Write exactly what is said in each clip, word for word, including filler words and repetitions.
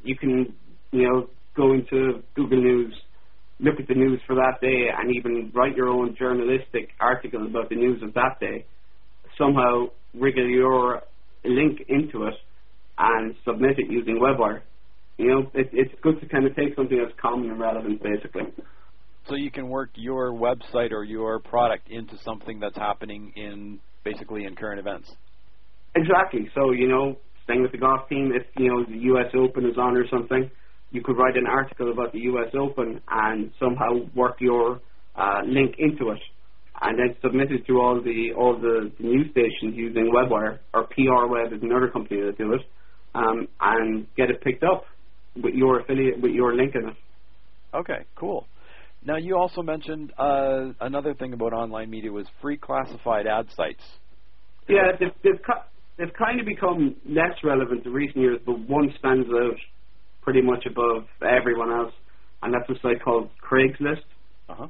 you can, you know, go into Google News, look at the news for that day, and even write your own journalistic article about the news of that day. Somehow wriggle your link into it and submit it using WebWire. You know, it, it's good to kind of take something that's common and relevant, basically. So you can work your website or your product into something that's happening in, basically, in current events. Exactly. So, you know, staying with the golf team, if, you know, the U S Open is on or something, you could write an article about the U S Open and somehow work your uh, link into it, and then submit it to all the all the, the news stations using WebWire, or P R Web is another company that do it, um, and get it picked up with your affiliate, with your link in it. Okay, cool. Now, you also mentioned uh, another thing about online media was free classified ad sites. Yeah, they've, they've, they've kind of become less relevant in recent years, but one stands out pretty much above everyone else, and that's a site called Craigslist. Uh-huh.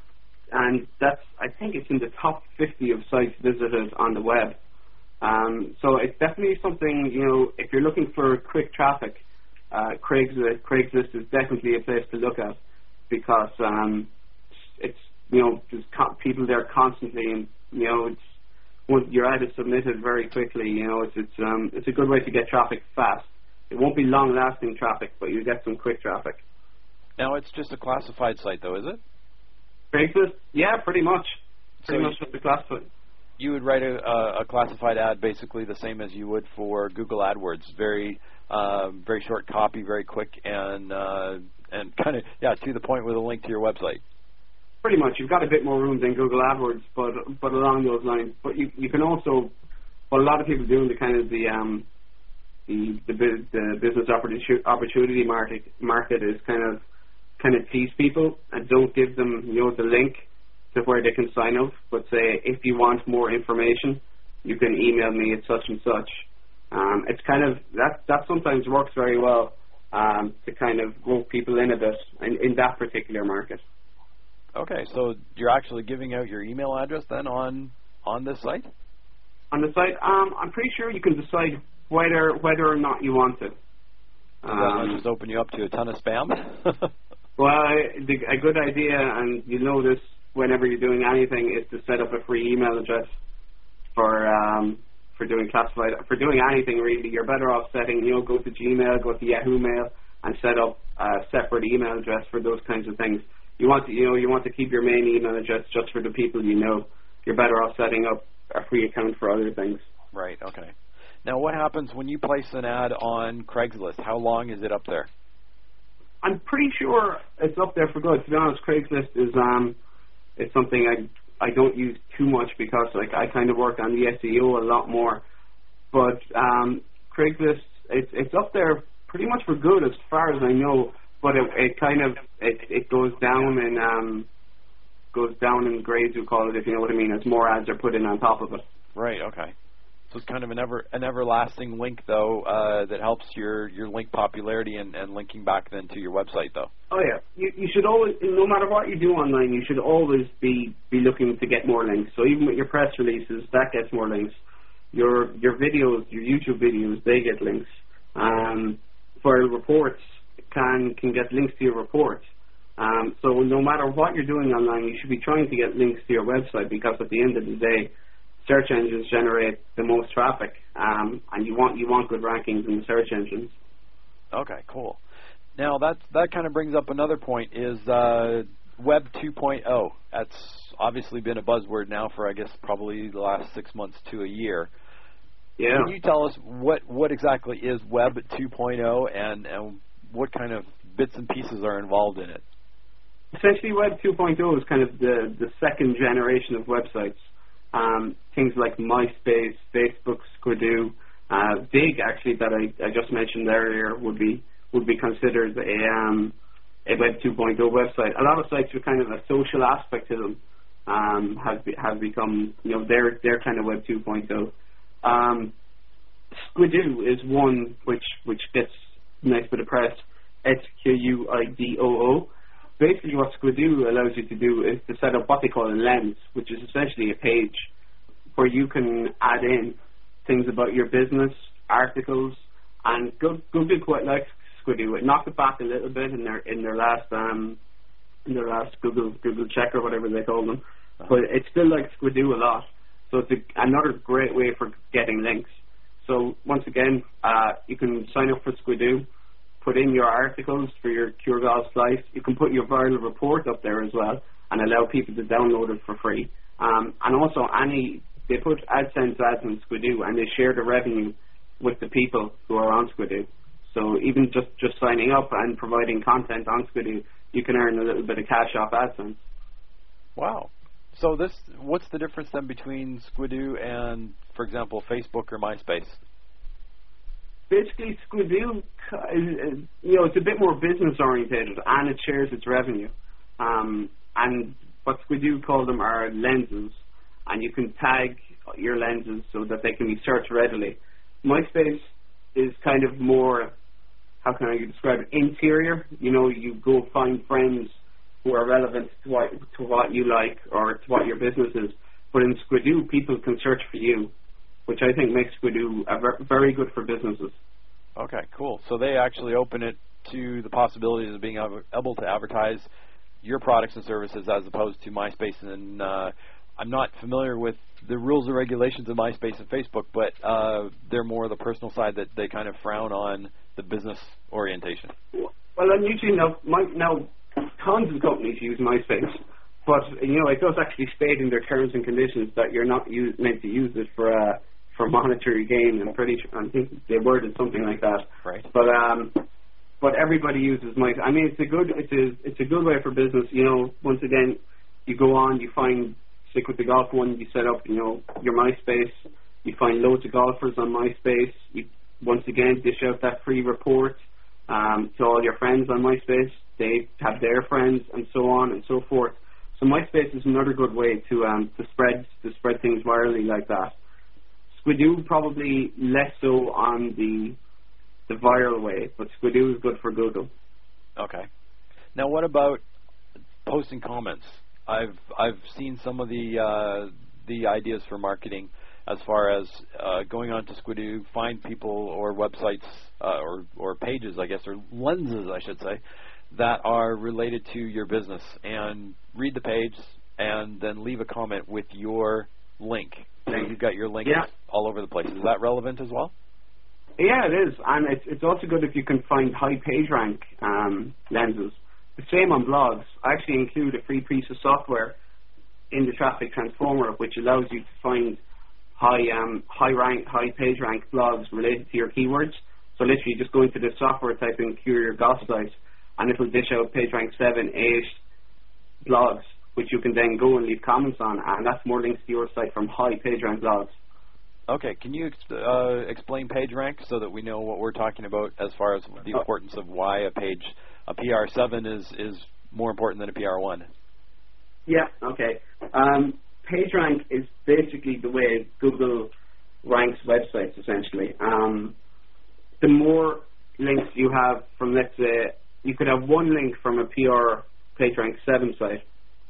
And that's, I think it's in the top fifty of sites visited on the web. Um, so it's definitely something, you know, if you're looking for quick traffic, uh, Craigslist, Craigslist is definitely a place to look at, because um, it's, you know, there's co- people there constantly, and, you know, it's, once your ad is submitted very quickly, you know, it's it's um, it's a good way to get traffic fast. It won't be long-lasting traffic, but you get some quick traffic. Now, it's just a classified site, though, is it? Craigslist? Yeah, pretty much. Pretty so much just a classified. You would write a, a, a classified ad basically the same as you would for Google AdWords. Very, uh, very short copy, very quick, and uh, and kind of yeah to the point with a link to your website. Pretty much. You've got a bit more room than Google AdWords, but but along those lines. But you you can also, what a lot of people do in the kind of the um the the, the business opportunity opportunity market market is kind of kind of tease people and don't give them, you know, the link to where they can sign up, but say, if you want more information, you can email me at such and such. Um, it's kind of, that that sometimes works very well um, to kind of rope people in a bit in, in that particular market. Okay, so you're actually giving out your email address then on on this site? On the site, um, I'm pretty sure you can decide whether whether or not you want it. Does that not just open you up to a ton of spam? Well, I, the, a good idea, and you know this whenever you're doing anything, is to set up a free email address for um, for doing classified, for doing anything really. You're better off setting, you know, go to Gmail, go to Yahoo Mail, and set up a separate email address for those kinds of things. You want to, you know, you want to keep your main email address just for the people you know. You're better off setting up a free account for other things. Right. Okay. Now, what happens when you place an ad on Craigslist? How long is it up there? I'm pretty sure it's up there for good. To be honest, Craigslist is um, it's something I I don't use too much because like I kind of work on the S E O a lot more. But um, Craigslist, it's it's up there pretty much for good as far as I know. But it, it kind of it, it goes down and um, goes down in grades, you call it, if you know what I mean, as more ads are put in on top of it. Right. Okay. So it's kind of an ever an everlasting link, though, uh, that helps your, your link popularity and, and linking back then to your website, though. Oh yeah, you you should always, no matter what you do online, you should always be, be looking to get more links. So even with your press releases, that gets more links. Your your videos, your YouTube videos, they get links. Um, for reports, can can get links to your reports. Um, so no matter what you're doing online, you should be trying to get links to your website, because at the end of the day, search engines generate the most traffic, um, and you want you want good rankings in the search engines. Okay, cool. Now that that kind of brings up another point: is uh, Web two point oh. That's obviously been a buzzword now for I guess probably the last six months to a year. Yeah. Can you tell us what what exactly is Web two point oh and and what kind of bits and pieces are involved in it? Essentially, Web two point oh is kind of the the second generation of websites. Um, things like MySpace, Facebook, Squidoo, uh, Dig, actually, that I, I just mentioned earlier, would be would be considered a um, a Web two point oh website. A lot of sites with kind of a social aspect to them um, have be, have become, you know, they're they're kind of Web two point oh. Um, Squidoo is one which which gets nice bit of press. S Q U I D O O. Basically, what Squidoo allows you to do is to set up what they call a lens, which is essentially a page where you can add in things about your business, articles, and Google quite likes Squidoo. It knocked it back a little bit in their in their last um in their last Google Google check or whatever they call them, uh-huh. but it's still like Squidoo a lot. So it's a, another great way for getting links. So once again, uh, you can sign up for Squidoo, put in your articles for your Cure Golf site. You can put your viral report up there as well and allow people to download it for free. Um, and also, any they put AdSense ads on Squidoo and they share the revenue with the people who are on Squidoo. So even just, just signing up and providing content on Squidoo, you can earn a little bit of cash off AdSense. Wow. So this, what's the difference then between Squidoo and, for example, Facebook or MySpace? Basically, Squidoo, is, you know, it's a bit more business orientated and it shares its revenue. Um, and what Squidoo call them are lenses, and you can tag your lenses so that they can be searched readily. MySpace is kind of more, how can I describe it, interior. You know, you go find friends who are relevant to what, to what you like or to what your business is. But in Squidoo, people can search for you, which I think makes Squidoo a ver- very good for businesses. Okay, cool. So they actually open it to the possibilities of being able to advertise your products and services as opposed to MySpace. And uh, I'm not familiar with the rules and regulations of MySpace and Facebook, but uh, they're more the personal side that they kind of frown on the business orientation. Well, and usually now, my, now tons of companies use MySpace, but you know it does actually state in their terms and conditions that you're not use, meant to use it for uh, for monetary gain. I'm pretty sure, I think they worded something like that. Right. But um, but everybody uses MySpace. I mean, it's a good it's a it's a good way for business. You know, once again, you go on, you find stick with the golf one, you set up, you know, your MySpace. You find loads of golfers on MySpace. You once again dish out that free report um, to all your friends on MySpace. They have their friends and so on and so forth. So MySpace is another good way to um, to spread to spread things virally like that. Squidoo probably less so on the the viral way, but Squidoo is good for Google. Okay. Now, what about posting comments? I've I've seen some of the uh, the ideas for marketing as far as uh, going on to Squidoo, find people or websites uh, or or pages, I guess, or lenses, I should say, that are related to your business, and read the page and then leave a comment with your link. So you've got your links yeah. all over the place. Is that relevant as well? Yeah, it is, and it's it's also good if you can find high page rank um, lenses. The same on blogs. I actually include a free piece of software in the Traffic Transformer, which allows you to find high um, high rank, high page rank blogs related to your keywords. So literally, just go into the software, type in Cure Your Golf Site, and it'll dish out page rank seven, eight blogs, which you can then go and leave comments on, and that's more links to your site from high page rank blogs. Okay, can you uh, explain PageRank so that we know what we're talking about as far as the importance of why a page, a P R seven is, is more important than a P R one? Yeah, okay. Um, PageRank is basically the way Google ranks websites, essentially. Um, the more links you have from, let's say, you could have one link from a P R PageRank seven site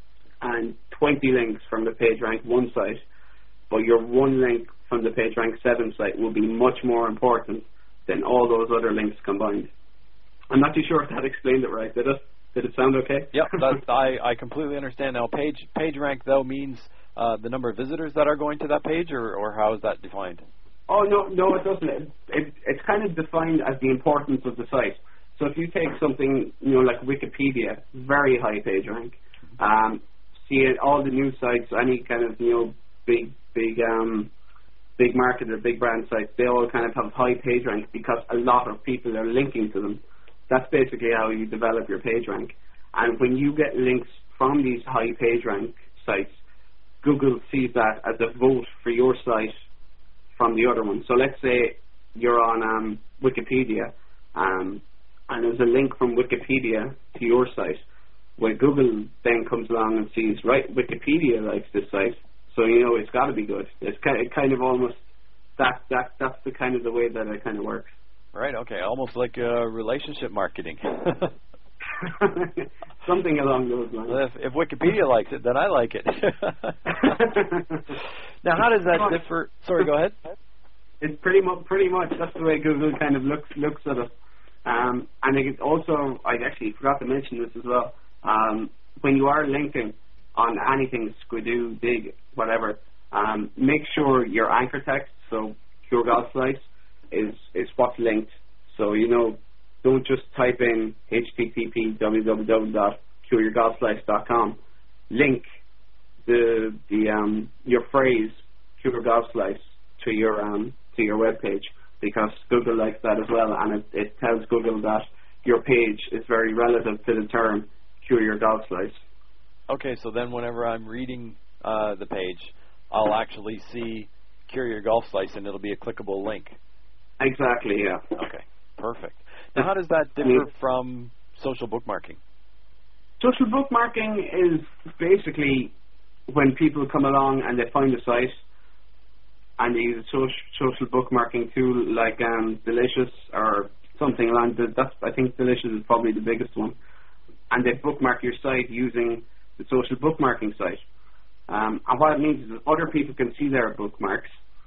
and twenty links from the PageRank one site, but your one link from the PageRank seven site will be much more important than all those other links combined. I'm not too sure if that explained it right. Did it? Did it sound okay? Yep, that's, I, I completely understand. Now, page PageRank, though, means uh, the number of visitors that are going to that page, or, or how is that defined? Oh, no, no, it doesn't. It, it, it's kind of defined as the importance of the site. So if you take something, you know, like Wikipedia, very high page rank. Um, see it, all the news sites, any kind of, you know, big, big, um, big market or big brand sites, they all kind of have high page rank because a lot of people are linking to them. That's basically how you develop your page rank. And when you get links from these high page rank sites, Google sees that as a vote for your site from the other one. So let's say you're on um, Wikipedia, um, and there's a link from Wikipedia to your site, where Google then comes along and sees, right, Wikipedia likes this site, so you know it's got to be good. It's kind of, kind of almost that that that's the kind of the way that it kind of works. Right. Okay. Almost like uh, relationship marketing. Something along those lines. Well, if, if Wikipedia likes it, then I like it. Now, how does that differ? Sorry, go ahead. It's pretty much pretty much that's the way Google kind of looks looks at it. Um, and it also, I actually forgot to mention this as well. Um, when you are linking on anything, Squidoo, Dig, whatever, um, make sure your anchor text, so Cure Golf Slice, is is what's linked. So you know, don't just type in H T T P w w w dot cure your golf slice dot com. Link the the um your phrase Cure Golf Slice to your um to your web page, because Google likes that as well, and it, it tells Google that your page is very relative to the term Cure Your Golf Slice. Okay, so then whenever I'm reading uh, the page, I'll actually see Cure Your Golf Slice, and it'll be a clickable link. Exactly, yeah. Okay, perfect. Now, how does that differ from social bookmarking? Social bookmarking is basically when people come along and they find a site and they use a social, social bookmarking tool like um, Delicious or something along the, that's, I think Delicious is probably the biggest one. And they bookmark your site using the social bookmarking site. Um, and what it means is that other people can see their bookmarks,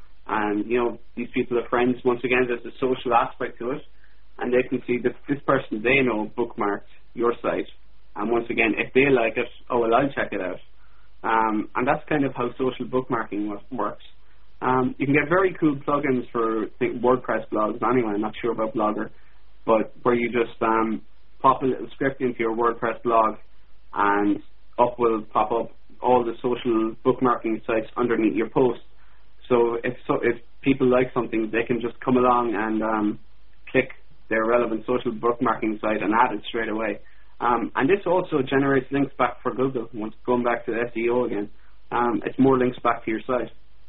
and you know, these people are friends. Once again, there's a social aspect to it, and they can see that this person they know bookmarked your site, and once again, if they like it, oh well, I'll check it out. Um, and that's kind of how social bookmarking works. Um, you can get very cool plugins for think, WordPress blogs anyway. I'm not sure about Blogger, but where you just um, pop a little script into your WordPress blog, and up will pop up all the social bookmarking sites underneath your post. So if so, if people like something, they can just come along and um, click their relevant social bookmarking site and add it straight away. Um, and this also generates links back for Google. Once going back to S E O again, um, it's more links back to your site.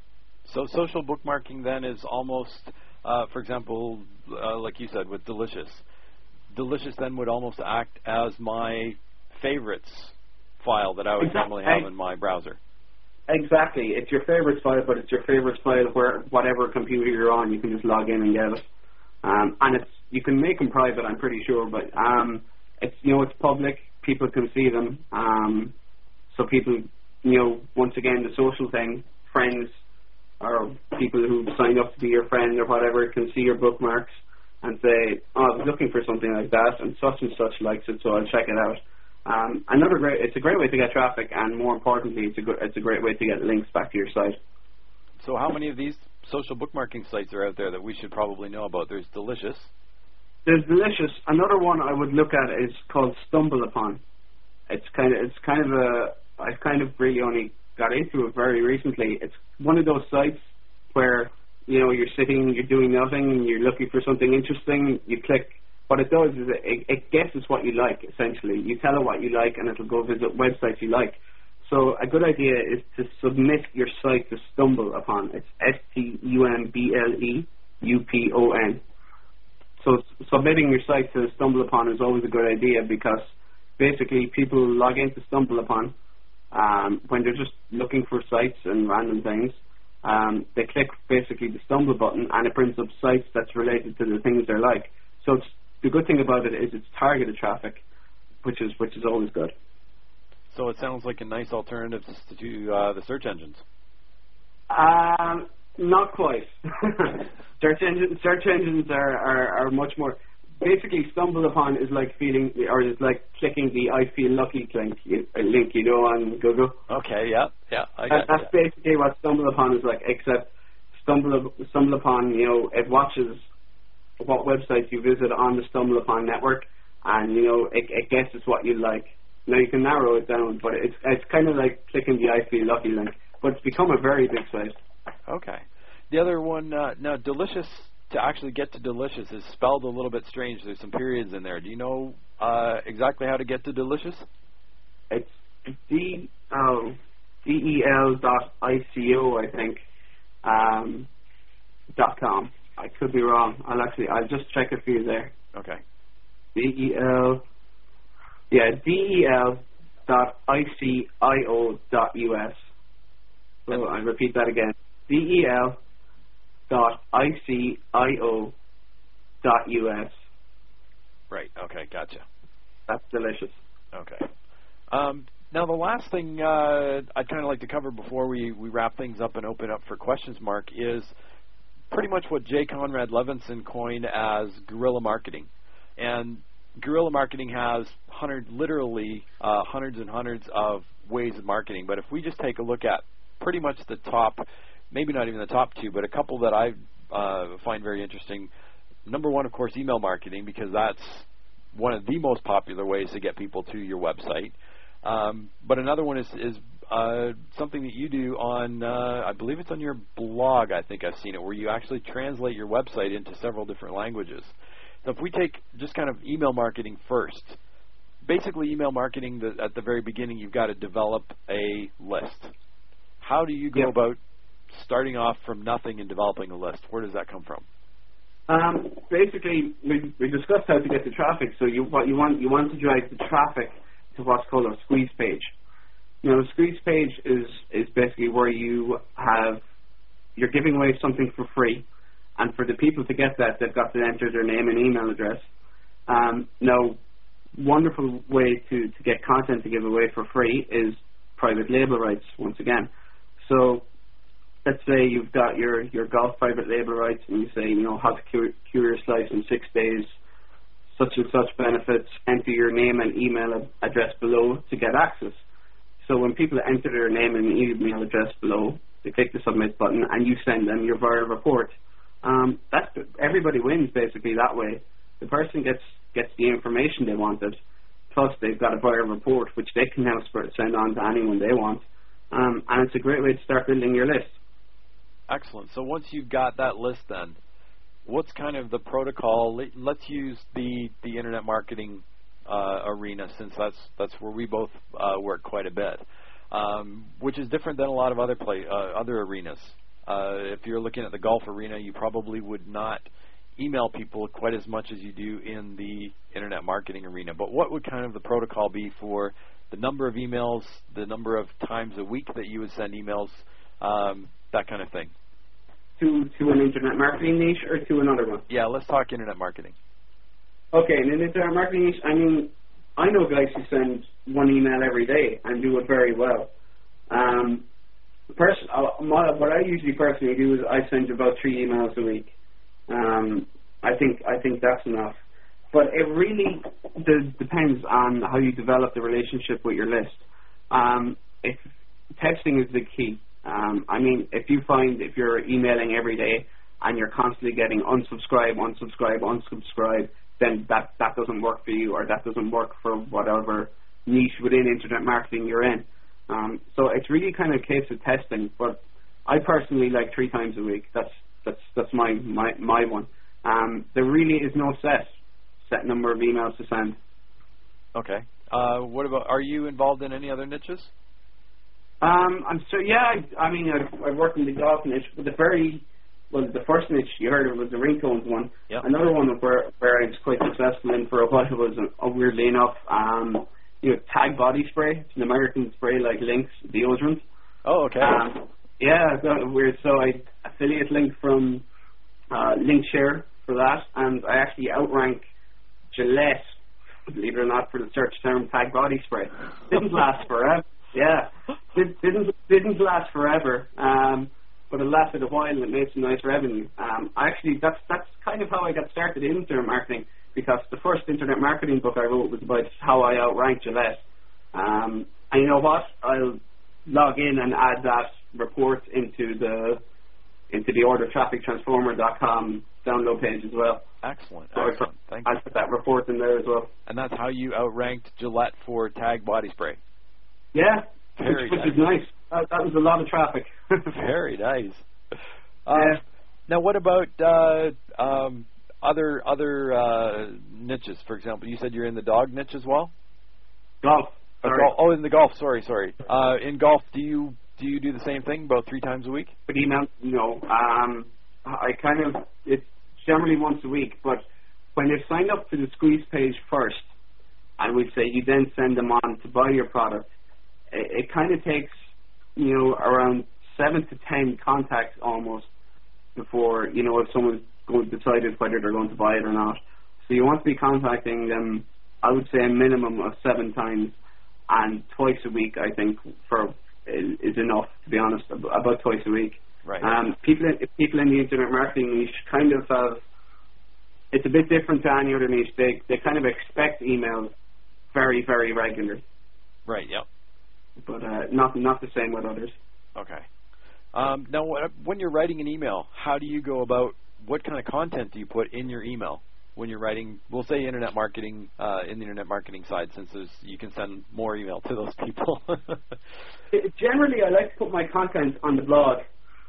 So social bookmarking then is almost, uh, for example, uh, like you said with Delicious. Delicious then would almost act as my favorites file that I would exactly. normally have in my browser. Exactly. It's your favorites file, but it's your favorites file where whatever computer you're on, you can just log in and get it. Um, and it's you can make them private, I'm pretty sure, but um, it's you know it's public. People can see them. Um, so people, you know, once again, the social thing, friends or people who sign up to be your friend or whatever can see your bookmarks and say, oh, I was looking for something like that, and such and such likes it, so I'll check it out. Um, another great, it's a great way to get traffic, and more importantly, it's a good, it's a great way to get links back to your site. So, how many of these social bookmarking sites are out there that we should probably know about? There's Delicious. There's Delicious. Another one I would look at is called StumbleUpon. It's kind of, it's kind of a, I've kind of really only got into it very recently. It's one of those sites where you know you're sitting, you're doing nothing, and you're looking for something interesting. You click. What it does is it, it guesses what you like, essentially. You tell it what you like, and it'll go visit websites you like. So a good idea is to submit your site to StumbleUpon. It's S T U M B L E U P O N. So s- submitting your site to StumbleUpon is always a good idea, because basically people log into StumbleUpon um, when they're just looking for sites and random things. Um, they click basically the Stumble button, and it brings up sites that's related to the things they like. So it's, the good thing about it is it's targeted traffic, which is which is always good. So it sounds like a nice alternative to uh, the search engines. Um, not quite. search engines search engines are, are, are much more. Basically, StumbleUpon is like feeling, or is like clicking the "I feel lucky" link, you, link you know on Google. Okay, yeah, yeah, I that, got That's that. basically what StumbleUpon is like, except Stumble StumbleUpon, you know, it watches what websites you visit on the StumbleUpon network, and you know it, it guesses what you like. Now you can narrow it down, but it's it's kind of like clicking the "I feel lucky" link, but it's become a very big site. Okay. The other one, uh, now Delicious, to actually get to Delicious is spelled a little bit strange. There's some periods in there. Do you know uh, exactly how to get to Delicious? It's D oh D E L dot I C O, I think, um, dot com. I could be wrong. I'll actually, I'll just check it for you there. Okay. D E L, yeah, D E L dot I C I O dot U S. So I'll repeat that again. D E L dot I C I O dot U S. Right. Okay. Gotcha. That's Delicious. Okay. Um, now the last thing uh, I'd kind of like to cover before we, we wrap things up and open up for questions, Mark, is pretty much what J. Conrad Levinson coined as guerrilla marketing. And guerrilla marketing has hundred, literally uh, hundreds and hundreds of ways of marketing. But if we just take a look at pretty much the top, maybe not even the top two, but a couple that I uh, find very interesting. Number one, of course, email marketing, because that's one of the most popular ways to get people to your website. Um, but another one is, is uh, something that you do on, uh, I believe it's on your blog, I think I've seen it, where you actually translate your website into several different languages. So if we take just kind of email marketing first, basically email marketing, the, at the very beginning, you've got to develop a list. How do you go yep. about starting off from nothing and developing a list? Where does that come from? Um, basically, we, we discussed how to get the traffic. So you what you want you want to drive the traffic to what's called a squeeze page. Now, a squeeze page is is basically where you have you're giving away something for free, and for the people to get that, they've got to enter their name and email address. Um, now, wonderful way to to get content to give away for free is private label rights. Once again, so. Let's say you've got your, your golf private label rights, and you say, you know, how to cure, cure your slice in six days, such and such benefits, enter your name and email address below to get access. So when people enter their name and email address below, they click the submit button, and you send them your viral report. Um, that's everybody wins basically that way. The person gets gets the information they wanted, plus they've got a viral report which they can now send on to anyone they want, um, and it's a great way to start building your list. Excellent. So once you've got that list, then what's kind of the protocol? Let's use the the internet marketing uh, arena, since that's that's where we both uh, work quite a bit, um, which is different than a lot of other play uh, other arenas. Uh, if you're looking at the golf arena, you probably would not email people quite as much as you do in the internet marketing arena. But what would kind of the protocol be for the number of emails, the number of times a week that you would send emails? Um, that kind of thing. To to an internet marketing niche or to another one? Yeah, let's talk internet marketing. Okay, in an internet marketing niche, I mean, I know guys who send one email every day and do it very well. Um, pers- uh, my, what I usually personally do is I send about three emails a week. Um, I think I think that's enough. But it really d- depends on how you develop the relationship with your list. Um, if texting is the key. Um, I mean, if you find if you're emailing every day and you're constantly getting unsubscribe, unsubscribe, unsubscribe, then that, that doesn't work for you, or that doesn't work for whatever niche within internet marketing you're in. Um, so it's really kind of a case of testing. But I personally like three times a week. That's that's that's my my, my one. Um, there really is no set set number of emails to send. Okay. Uh, what about? Are you involved in any other niches? Um, I'm so yeah. I, I mean, I've, I've worked in the golf niche, but the very well, the first niche you heard of was the ringtones one. Yep. Another one where where I was quite successful in for a while was, uh, weirdly enough, um, you know, Tag body spray. It's an American spray like Lynx deodorant. Oh, okay. Um, yeah, it's got weird. So I affiliate link from uh, Linkshare for that, and I actually outrank Gillette, believe it or not, for the search term Tag body spray. Didn't last forever. Yeah, Did, didn't didn't last forever, um, but it lasted a while and it made some nice revenue. Um, actually, that's that's kind of how I got started in internet marketing, because the first internet marketing book I wrote was about how I outranked Gillette. Um, and you know what? I'll log in and add that report into the into the order traffic transformer dot com download page as well. Excellent. So Excellent. Thank I'll you. put that report in there as well. And that's how you outranked Gillette for Tag body spray. Yeah, Very which, which nice. is nice. That, that was a lot of traffic. Very nice. Uh, yeah. Now, what about uh, um, other other uh, niches? For example, you said you're in the dog niche as well. Golf. Oh, Sorry. golf. Oh, in the golf. Sorry, sorry. Uh, in golf, do you do you do the same thing about three times a week? But email, no. Um, I kind of it's generally once a week. But when they sign up to the squeeze page first, and we say you then send them on to buy your product, it, it kind of takes you know around seven to ten contacts almost before you know if someone's going to decided whether they're going to buy it or not. So you want to be contacting them, I would say a minimum of seven times, and twice a week I think for is, is enough, to be honest, about twice a week. Right. Um, people in, people in the internet marketing niche kind of have it's a bit different to any other niche. They they kind of expect emails very, very regularly. Right, yep. But uh, not not the same with others. Okay. Um, now, when you're writing an email, how do you go about, what kind of content do you put in your email when you're writing, we'll say internet marketing, uh, in the internet marketing side, since there's, you can send more email to those people? it, generally, I like to put my content on the blog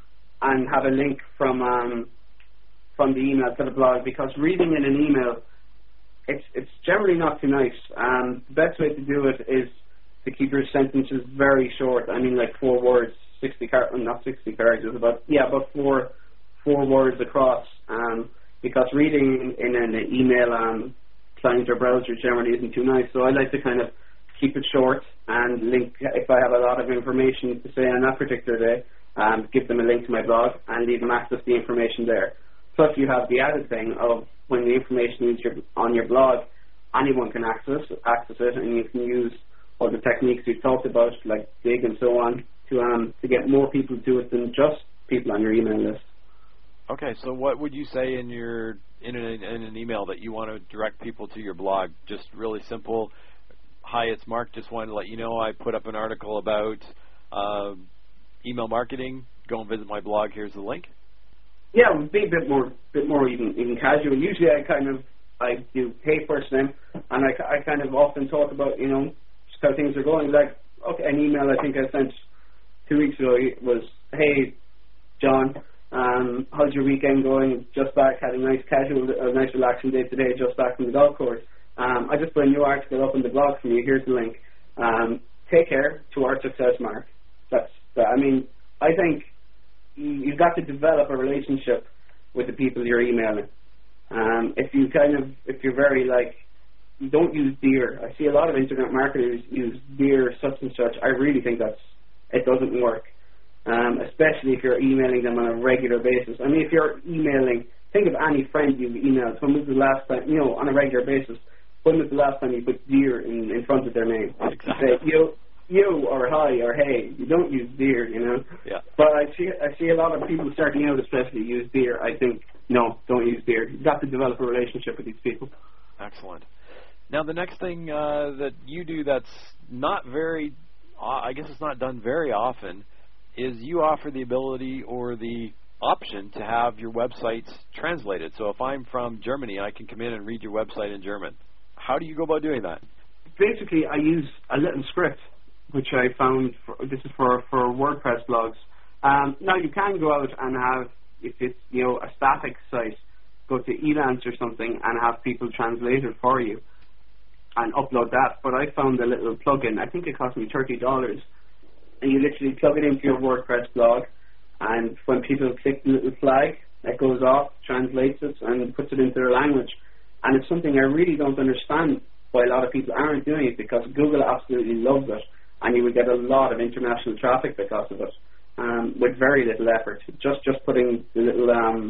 and have a link from um, from the email to the blog, because reading in an email, it's it's generally not too nice. Um, the best way to do it is to keep your sentences very short. I mean, like four words, sixty characters, not sixty characters, about yeah, about four four words across. Um, because reading in an email um, client or browser generally isn't too nice. So I like to kind of keep it short and link, if I have a lot of information to say on that particular day, um, give them a link to my blog and leave them access the information there. Plus you have the added thing of when the information is your, on your blog, anyone can access access it, and you can use all the techniques we've talked about, like Dig and so on, to um to get more people to it than just people on your email list. Okay, so what would you say in your in an, in an email that you want to direct people to your blog? Just really simple. Hi, it's Mark. Just wanted to let you know I put up an article about uh, email marketing. Go and visit my blog. Here's the link. Yeah, it would be a bit more, bit more even, even casual. Usually, I kind of I do hey first name, and I, I kind of often talk about you know just how things are going. Like okay, an email I think I sent two weeks ago was hey John. Um, how's your weekend going? Just back, had a nice casual, a nice relaxing day today, just back from the golf course. Um, I just put a new article up on the blog for you. Here's the link. Um, take care to our success, Mark. That's, that. I mean, I think you've got to develop a relationship with the people you're emailing. Um, if you kind of, if you're very like, you don't use dear. I see a lot of internet marketers use dear such and such. I really think that's, it doesn't work. Um, especially if you're emailing them on a regular basis. I mean, if you're emailing, think of any friend you've emailed. When was the last time, you know, on a regular basis, when was the last time you put dear in, in front of their name? Exactly. Say, you, you, or hi, or hey. You don't use dear, you know. Yeah. But I see, I see a lot of people starting out especially use dear. I think, no, don't use dear. You've got to develop a relationship with these people. Excellent. Now, the next thing uh, that you do that's not very, uh, I guess it's not done very often, is you offer the ability or the option to have your websites translated. So if I'm from Germany, I can come in and read your website in German. How do you go about doing that? Basically, I use a little script, which I found, for, this is for, for WordPress blogs. Um, now, you can go out and have, if it's, you know, a static site, go to Elance or something and have people translate it for you and upload that. But I found a little plugin. I think it cost me thirty dollars. And you literally plug it into your WordPress blog, and when people click the little flag, it goes off, translates it, and puts it into their language. And it's something I really don't understand why a lot of people aren't doing it, because Google absolutely loves it, and you will get a lot of international traffic because of it, um, with very little effort. Just just putting the little um,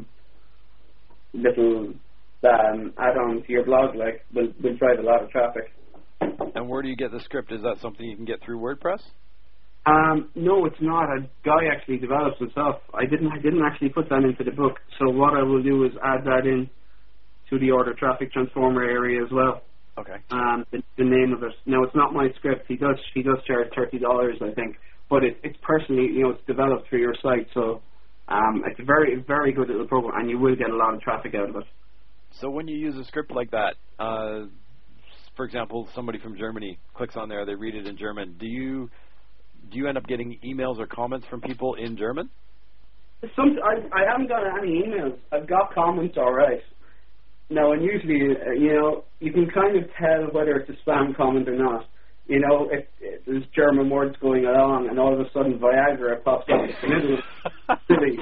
little um, add-on to your blog like will, will drive a lot of traffic. And where do you get the script? Is that something you can get through WordPress? Um, no, it's not. A guy actually develops himself. I didn't. I didn't actually put that into the book. So what I will do is add that in to the order traffic transformer area as well. Okay. Um, the, the name of it. Now it's not my script. He does. He does charge thirty dollars, I think. But it, it's personally, you know, it's developed for your site. So um, it's a very, very good little program, and you will get a lot of traffic out of it. So when you use a script like that, uh, for example, somebody from Germany clicks on there, they read it in German. Do you Do you end up getting emails or comments from people in German? Some, I, I haven't got any emails. I've got comments, all right. No, and usually, uh, you know, you can kind of tell whether it's a spam comment or not. You know, if, if there's German words going along, and all of a sudden Viagra pops up in the middle of silly.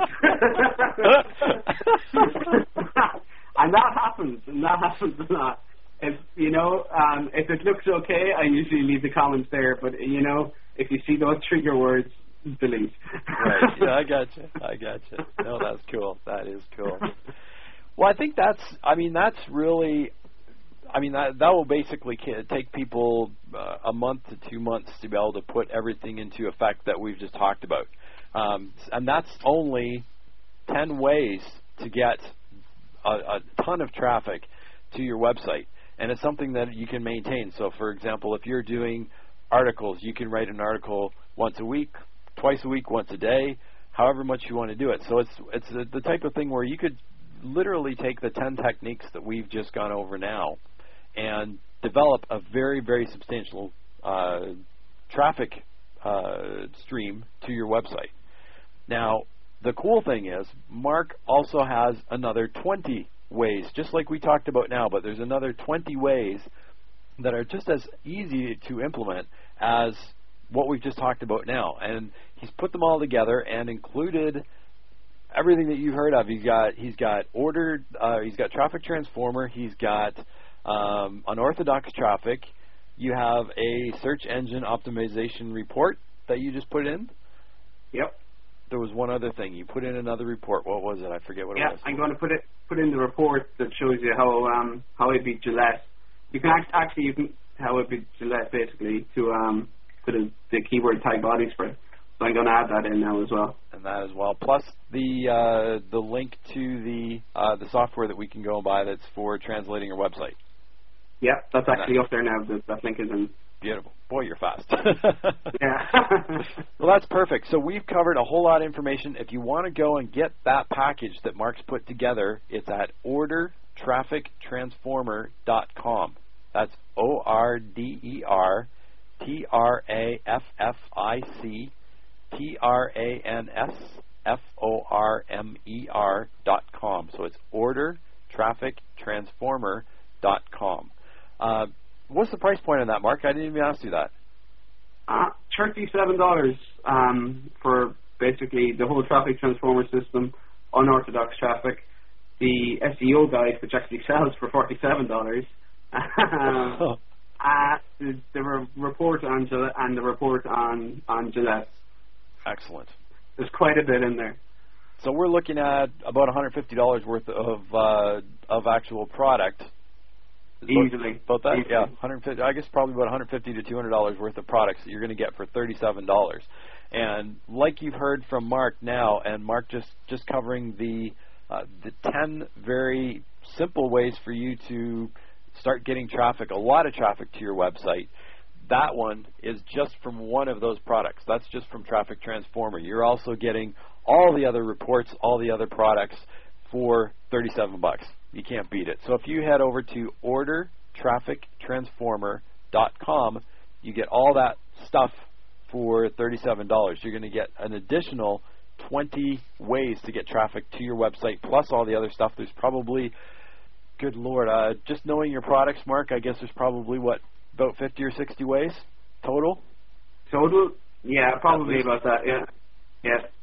And that happens, and that happens a lot. If, you know, um, if it looks okay, I usually leave the comments there, but, you know, if you see those trigger words, delete. Right. Yeah, I gotcha. I gotcha. No, that's cool. That is cool. Well, I think that's, I mean, that's really, I mean, that that will basically take people uh, a month to two months to be able to put everything into effect that we've just talked about. Um, and that's only ten ways to get a, a ton of traffic to your website, and it's something that you can maintain. So, for example, if you're doing articles, you can write an article once a week, twice a week, once a day, however much you want to do it. So it's it's the, the type of thing where you could literally take the ten techniques that we've just gone over now and develop a very, very substantial uh, traffic uh, stream to your website. Now, the cool thing is Mark also has another twenty ways, just like we talked about now, but there's another twenty ways that are just as easy to implement as what we've just talked about now. And he's put them all together and included everything that you've heard of. He's got he's got ordered, uh, he's got Traffic Transformer, he's got um, unorthodox traffic. You have a search engine optimization report that you just put in. Yep. There was one other thing. You put in another report. What was it? I forget what yeah, it was. I'm going to put it put in the report that shows you how um how I beat Gillette. You can act, actually you can how I beat Gillette basically to um to the, the keyword tag body spread. So I'm going to add that in now as well. And that as well, plus the uh, the link to the uh, the software that we can go and buy that's for translating your website. Yeah, that's and actually that, up there now. That, that link is in. Beautiful. Boy, you're fast. Yeah. Well, that's perfect. So we've covered a whole lot of information. If you want to go and get that package that Mark's put together, it's at order traffic transformer dot com. That's O R D E R T R A F F I C T R A N S F O R M E R dot com. So it's order traffic transformer dot com. Uh, what's the price point on that, Mark? I didn't even ask you that. Uh, thirty-seven dollars um, for basically the whole traffic transformer system, unorthodox traffic. The S E O guide, which actually sells for forty-seven dollars. uh, the, the re- report on Gillette and the report on, on Gillette. Excellent. There's quite a bit in there. So we're looking at about one hundred fifty dollars worth of uh, of actual product. Easily. About that? Easily. Yeah. one hundred fifty, I guess probably about one hundred fifty to two hundred dollars worth of products that you're going to get for thirty-seven dollars. And like you've heard from Mark now, and Mark just, just covering the uh, the ten very simple ways for you to start getting traffic, a lot of traffic to your website. That one is just from one of those products. That's just from Traffic Transformer. You're also getting all the other reports, all the other products for thirty-seven bucks. You can't beat it. So if you head over to order traffic transformer dot com, you get all that stuff for thirty-seven dollars. You're going to get an additional twenty ways to get traffic to your website, plus all the other stuff. There's probably, good Lord, uh, just knowing your products, Mark, I guess there's probably, what, about fifty or sixty ways total? Total? Yeah, probably about that, yeah. Yeah.